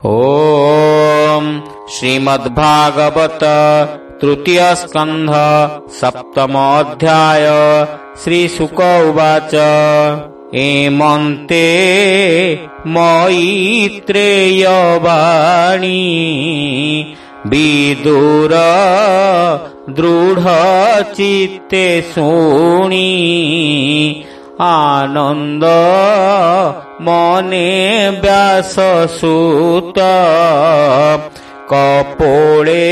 ओम श्रीमद्भागवत तृतीय स्कंध सप्तम अध्याय श्री शुक उवाच एमन्ते मैत्रेय वाणी विदुर दृढ़ चित्ते शुणी आनंद मने व्यास सूत कपोळे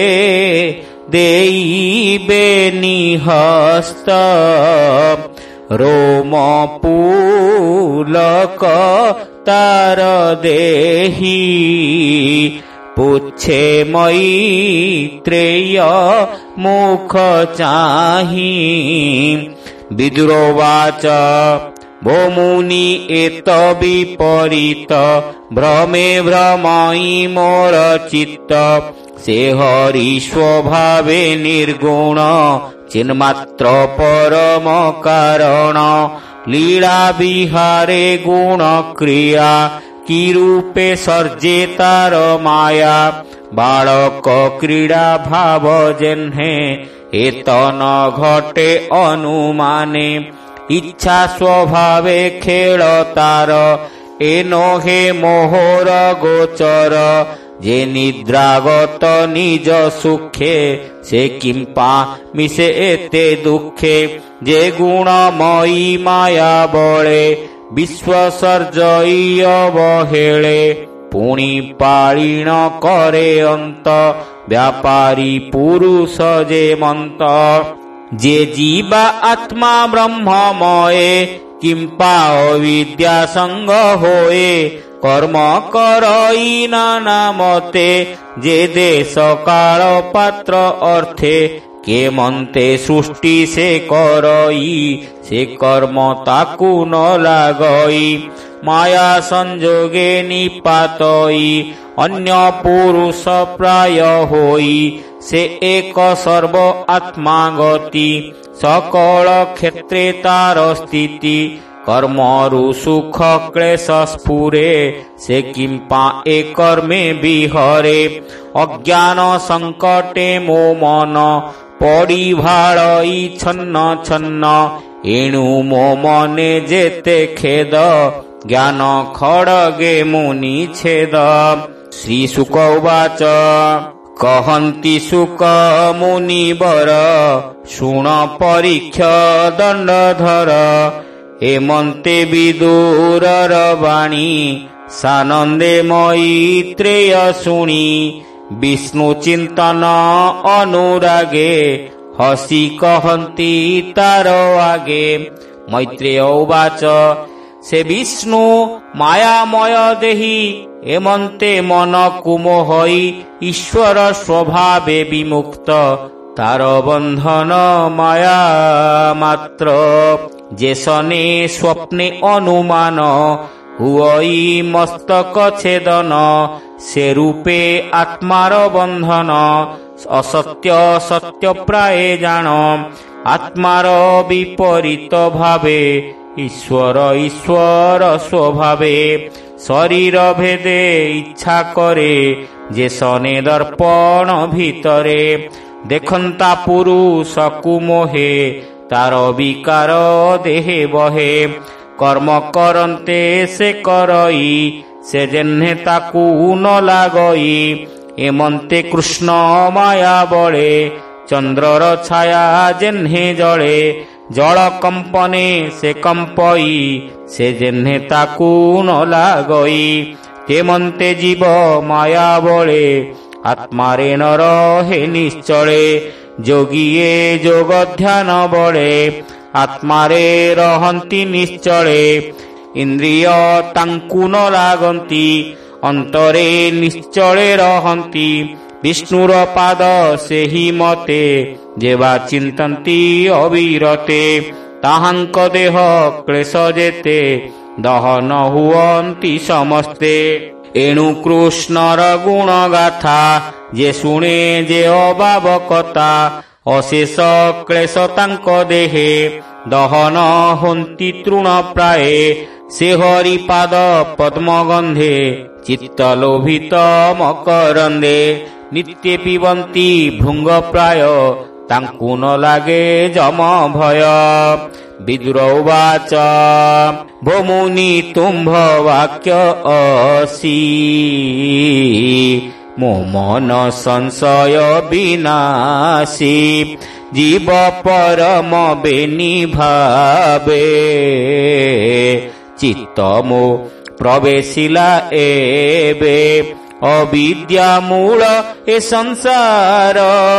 देइबे निहस्त रोम पुलक तार देहि पुच्छे मैत्रेय मुख चाहि विदुरोवाच भो मुनि एत विपरीत भ्रमे भ्रमयि मोर चित्त से हरि स्वभावे निर्गुण चिन्मात्र परम कारण लीला विहारे गुण क्रिया की रूपे सर्जे तार माया बालक क्रीड़ा भाव जेन्हे एतन घटे अनुमाने इच्छा स्वभावे खेल तार एनो हे मोहर गोचर जे निद्रागत निज सुखे से किंपा मिसे एते दुखे जे गुणमयी माया बळे विश्व सर्जई अवहेळे पुणी पाळीण करे अंत व्यापारी पुरुष जे मंत जे जीवा आत्मा ब्रह्ममये किंपा अविद्या संग होए कर्म करई नाना मते जे देश काल पात्र अर्थे के मन्ते सृष्टि से करई से कर्म ताकु न लागई माया संजोगे निपातई अन्य पुरुष प्राय होई से एक सर्व आत्मा गति सकल क्षेत्रे तार स्थिति कर्मरु सुख क्लेश स्फुरे से किंपा एक कर्मे विहरे अज्ञान संकटे मो मन पड़ी भाड़ई छन्न छन्न एणु मो मने जेते खेद ज्ञान खड़गे मुनि छेद श्री शुक उवाच कहन्ति शुक मुनिवर शुण परीक्ष दंडधर हेमन्ते विदुरर वाणी सानन्दे मैत्रेय शुणी विष्णु चिंतन अनुरागे हसी कहन्ति तार आगे मैत्रेय उवाच से विष्णु मायामय देहि एमन्ते मन कुमोहई ईश्वर स्वभावे विमुक्त तार बंधन माया मात्र जेसने स्वप्ने अनुमान हुई मस्तक छेदन से रूपे आत्मार बंधन असत्य सत्य प्राय जान आत्मार विपरीत भावे ईश्वर ईश्वर स्वभावे शरीर भेदे इच्छा करे जे सने दर्पण भीतरे देखंता पुरुष कुमोहे तार विकार देहे बहे कर्म करन्ते से करई से जेन्हे ताकू न लागई एमन्ते कृष्ण माया बळे चंद्रर छाया जेन्हे जळे जल कंपने से कंपई से जेन्हे ताकू न लागई तेमन्ते जीव माया बळे आत्मारे न रहे निश्चले जोगिए जोग ध्यान बळे आत्मारे रहन्ति निश्चले इंद्रिय तांकु न लागन्ति अंतरे निश्चले रहन्ति विष्णुर पाद सेहि मते जेवा चिंतन्ति अविरते ताहांक देह क्लेश जेते दहन हुअन्ति समस्ते एणु कृष्णर गुण गाथा जे शुणे जे अभाव कथा अशेष क्लेश तांक देहे दहन हन्ति तृण प्राये ସେ ହରିପାଦ ପଦ୍ମଗନ୍ଧେ ଚିତ୍ତ ଲୋଭିତ ମକରନ୍ଦେ ନିତ୍ୟ ପିବନ୍ତି ଭୃଙ୍ଗ ପ୍ରାୟ ତାଙ୍କୁ ନ ଲାଗେ ଯମ ଭୟ। ବିଦୁର ଉବାଚ ଭୋ ମୁନି ତୁମ୍ଭ ବାକ୍ୟ ଅସି ମୋ ମନ ସଂଶୟ ବିନାଶୀ ଜୀବ ପରମ ବେନି ଭାବେ ଚିତ୍ତ ମୋ ପ୍ରବେଶିଲା ଏବେ ଅବିଦ୍ୟା ମୂଳ ଏ ସଂସାର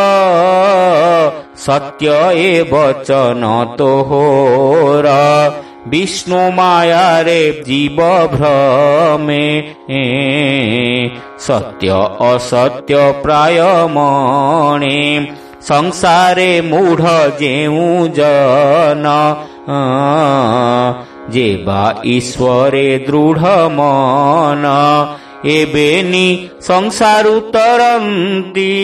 ସତ୍ୟ ଏ ବଚନ ତୋହର ବିଷ୍ଣୁ ମାୟାରେ ଜୀବ ଭ୍ରମେ ସତ୍ୟ ଅସତ୍ୟ ପ୍ରାୟ ମଣେ ସଂସାରେ ମୂଢ଼ ଯେଉଁ ଜନ ଯେ ବା ଈଶ୍ୱରେ ଦୃଢ଼ ମନ ଏବେନି ସଂସାରୁ ତରନ୍ତି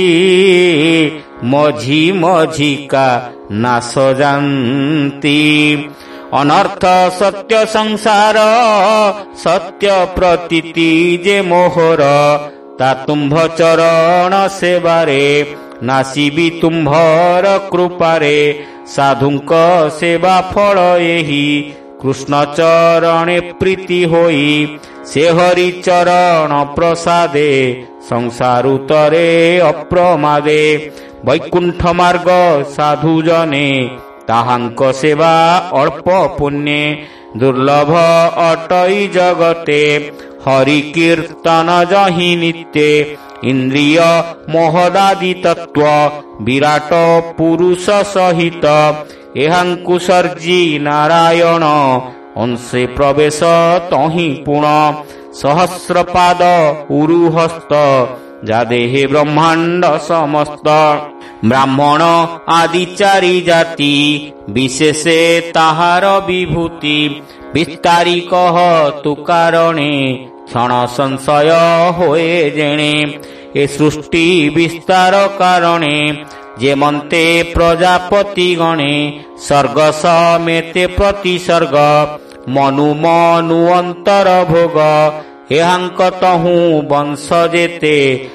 ମଝି ମଝିକା ନାଶ ଜାନ୍ତି ଅନର୍ଥ ସତ୍ୟ ସଂସାର ସତ୍ୟ ପ୍ରତୀତି ଯେ ମୋହର ତା ତୁମ୍ଭ ଚରଣ ସେବାରେ ନାସିବି ତୁମ୍ଭର କୃପାରେ ସାଧୁଙ୍କ ସେବା ଫଳ ଏହି କୃଷ୍ଣ ଚରଣେ ପ୍ରୀତି ହୋଇ ସେ ହରି ଚରଣ ପ୍ରସାଦେ ସଂସାରୁ ତରେ ଅପ୍ରମାଦେ ବୈକୁଣ୍ଠ ମାର୍ଗ ସାଧୁ ଜନେ ତାହାଙ୍କ ସେବା ଅଳ୍ପ ପୁଣ୍ୟେ ଦୁର୍ଲଭ ଅଟଇ ଜଗତେ ହରି କୀର୍ତ୍ତନ ଯହିଁ ନିତ୍ୟେ ଇନ୍ଦ୍ରିୟ ମୋହଦାଦି ତତ୍ଵ ବିରାଟ ପୁରୁଷ ସହିତ ଏହାଙ୍କୁ ସର୍ଜି ନାରାୟଣ ଅଂଶେ ପ୍ରବେଶ ତହିଁ ପୁଣ ସହସ୍ରପାଦ ଉରୁହସ୍ତ ଯା ଦେହେ ବ୍ରହ୍ମାଣ୍ଡ ସମସ୍ତ ବ୍ରାହ୍ମଣ ଆଦି ଚାରି ଜାତି ବିଶେଷେ ତାହାର ବିଭୂତି ବିସ୍ତାରି କହ ତୁ କାରଣେ क्षण संशय होए जेणे ए सृष्टि विस्तार कारणे जेमन्ते प्रजापति गणे सर्ग समेते प्रतिसर्ग मनु मनु अंतर भोग एहांक तहु वंश जेते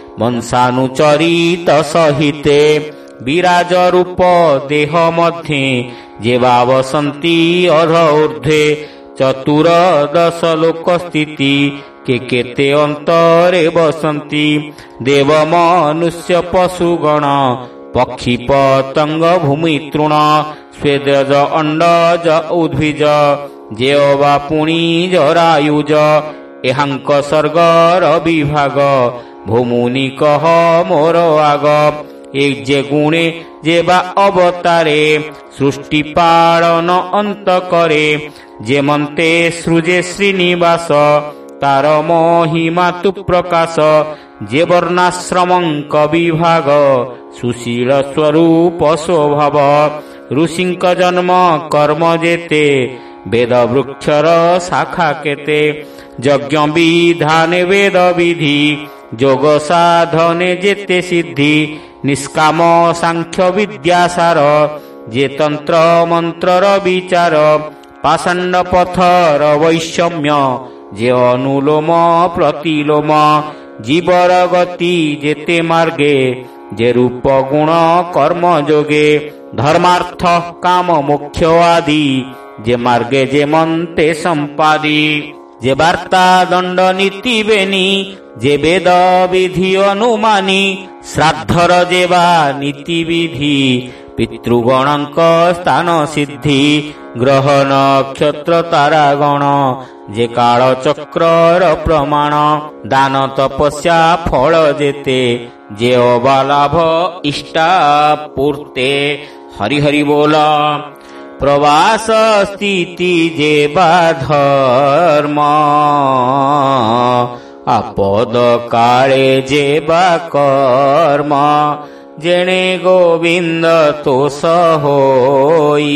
वंशानुचरित सहिते विराज रूप देह मध्ये जेवा वसंती अध ऊर्ध्वे चतुर्दश लोक स्थिति के केते अंतरे बसंती देव मनुष्य पशुगण पक्षी पतंग भूमि तृण स्वेदज अंडज उद्भिज जेवा पुणी जरायुज एहांक सर्गर विभाग भूमुनि कह मोर आग एक जे गुणे जेबा अवतारे सृष्टि पालन अंत करे जेमन्ते सृजे श्रीनिवास तार महिमा तु प्रकाश जे वर्णाश्रमं कविभाग सुशील स्वरूप स्वभाव ऋषिंक जन्म कर्म जेते वेद वृक्षर शाखा केते यज्ञ विधाने वेद विधि जोग साधने जेते सिद्धि निष्काम सांख्य विद्यासार जे तंत्र मंत्रर विचार पाषाण्ड पथर वैषम्य जे अनुलोम प्रतिलोम जीवर गति जेते मार्गे जे रूप गुण कर्म जोगे धर्मार्थ काम मोक्ष आदि जे मार्गे जे मन्ते संपादी जे वार्ता दंड नीति बेनी जे वेद विधि अनुमानी श्राद्धर जेवा नीति विधि पितृगणक स्थान सिद्धि ग्रह नक्षत्र तारागण जे काल चक्रर प्रमाण दान तपस्या फल जेते जे अबालाभ इष्टा पूर्ते हरि हरि बोल प्रवास स्थिति जे धर्म आपद काले जे कर्म जेणे गोविंद तोष होई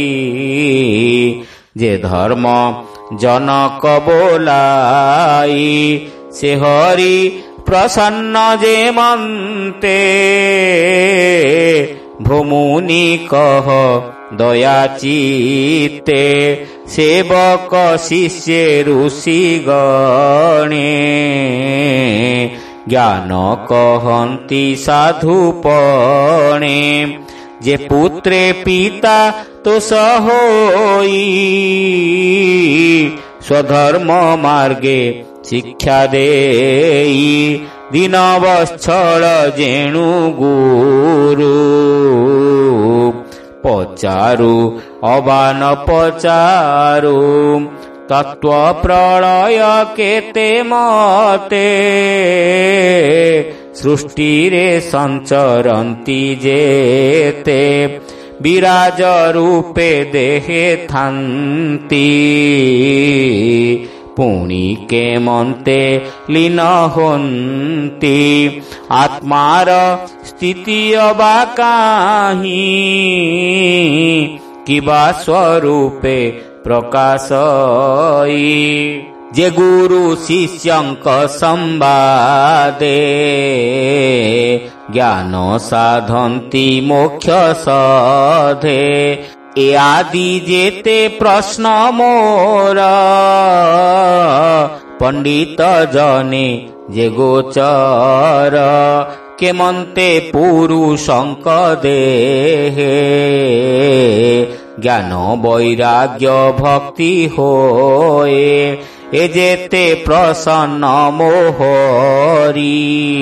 जे धर्म जनक बोलाई से हरि प्रसन्न जे मन्ते भूमुनि कह ଦୟା ଚିତ୍ତେ ସେବକ ଶିଷ୍ୟେ ଋଷି ଗଣେ ଜ୍ଞାନ କହନ୍ତି ସାଧୁପଣେ ଯେ ପୁତ୍ରେ ପିତା ତୋଷ ହୋଇ ସ୍ୱଧର୍ମ ମାର୍ଗେ ଶିକ୍ଷା ଦେଇ ଦୀନବତ୍ସଳ ଯେଣୁ ଗୁରୁ ପଚାରୁ ଅବା ନ ପଚାରୁ ତତ୍ତ୍ୱ ପ୍ରଳୟ କେତେ ମତେ ସୃଷ୍ଟିରେ ସଞ୍ଚରନ୍ତି ଯେତେ ବିରାଜ ରୂପେ ଦେହେ ଥାନ୍ତି ପୁଣି କେମନ୍ତେ ଲୀନ ହୁଅନ୍ତି ଆତ୍ମାର ସ୍ଥିତି ଅବା କାହିଁ କିବା ସ୍ୱରୂପେ ପ୍ରକାଶଇ ଯେ ଗୁରୁ ଶିଷ୍ୟଙ୍କ ସମ୍ବାଦେ ଜ୍ଞାନ ସାଧନ୍ତି ମୋକ୍ଷ ସଧେ ଏ ଆଦି ଯେତେ ପ୍ରଶ୍ନ ମୋର ପଣ୍ଡିତ ଜନେ ଯେ ଗୋଚର କେମନ୍ତେ ପୁରୁଷଙ୍କ ଦେହେ ଜ୍ଞାନ ବୈରାଗ୍ୟ ଭକ୍ତି ହୋଏ ଏ ଯେତେ ପ୍ରସନ୍ନ ମୋହରି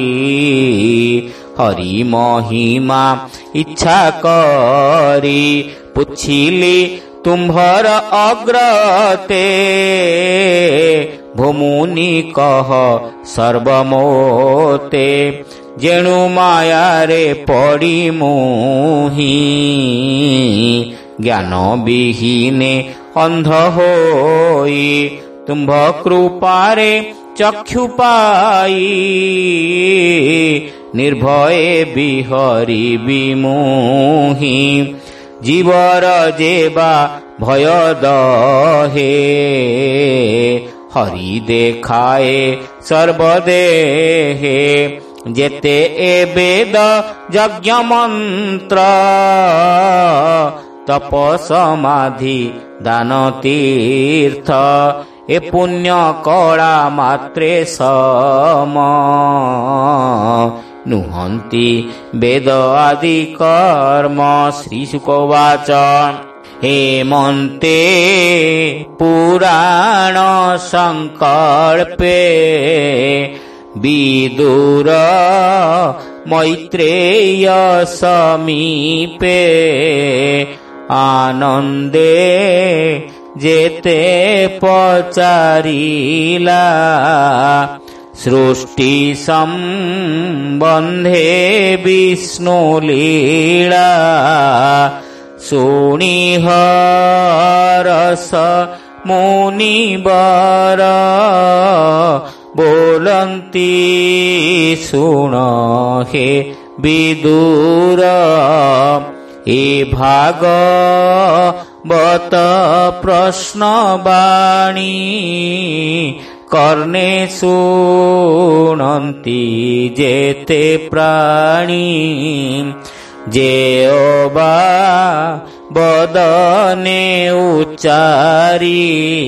ହରି ମହିମା ଇଚ୍ଛା କରି ପୁଛିଲି ତୁମ୍ଭର ଅଗ୍ରତେ ଭୂମୁନି କହ ସର୍ବମୋତେ ଯେଣୁ ମାୟାରେ ପଡ଼ି ମୁହିଁ ଜ୍ଞାନ ବିହୀନେ ଅନ୍ଧ ହୋଇ ତୁମ୍ଭ କୃପାରେ ଚକ୍ଷୁ ପାଇ ନିର୍ଭୟେ ବିହରିବି ମୁହିଁ ଜୀବର ଯେବା ଭୟ ଦହେ ହରି ଦେଖାଏ ସର୍ବଦେହେ ଯେତେ ଏ ବେଦ ଯଜ୍ଞ ମନ୍ତ୍ର ତପ ସମାଧି ଦାନ ତୀର୍ଥ ଏ ପୁଣ୍ୟ କଳା ମାତ୍ରେ ସମ ନୁହନ୍ତି ବେଦ ଆଦି କର୍ମ। ଶ୍ରୀ ଶୁକବାଚ ହେମନ୍ତେ ପୁରାଣ ସଂକଳ୍ପେ ବିଦୁର ମୈତ୍ରେୟ ସମୀପେ ଆନନ୍ଦେ ଯେତେ ପଚାରିଲା ସୃଷ୍ଟି ସମ୍ବନ୍ଧେ ବିଷ୍ଣୁ ଲୀଳା ଶୁଣି ହରସ ମୁନିବର ବୋଲନ୍ତି ଶୁଣ ହେ ବିଦୁର ଏ ଭାଗବତ ପ୍ରଶ୍ନ ବାଣୀ କର୍ଣ୍ଣେ ଶୁଣନ୍ତି ଯେତେ ପ୍ରାଣୀ ଯେଅବା ବଦନେ ଉଚ୍ଚାରି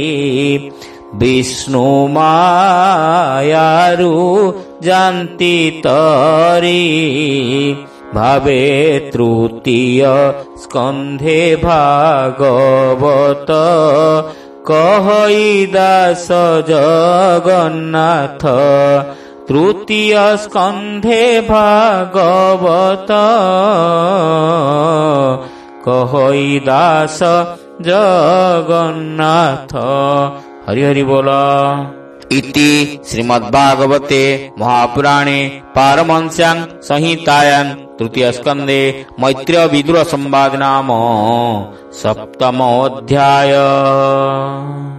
ବିଷ୍ଣୁ ମାୟାରୁ ଜାନ୍ତି ତରି ଭାବେ ତୃତୀୟ ସ୍କନ୍ଧେ ଭାଗବତ କହଇ ଦାସ ଜଗନ୍ନାଥ ତୃତୀୟ ସ୍କନ୍ଧେ ଭାଗବତ କହଇ ଦାସ ଜଗନ୍ନାଥ। ହରି ହରି ବୋଲ। ଇତି ଶ୍ରୀମଦ୍ଭାଗବତେ ମହାପୁରାଣେ ପାରମହଂସ୍ୟାଂ ସଂହିତାୟାଂ ତୃତୀୟ ସ୍କନ୍ଧେ ମୈତ୍ରେୟ ବିଦୁର ସମ୍ବାଦ ନାମ ସପ୍ତମ ଅଧ୍ୟାୟ।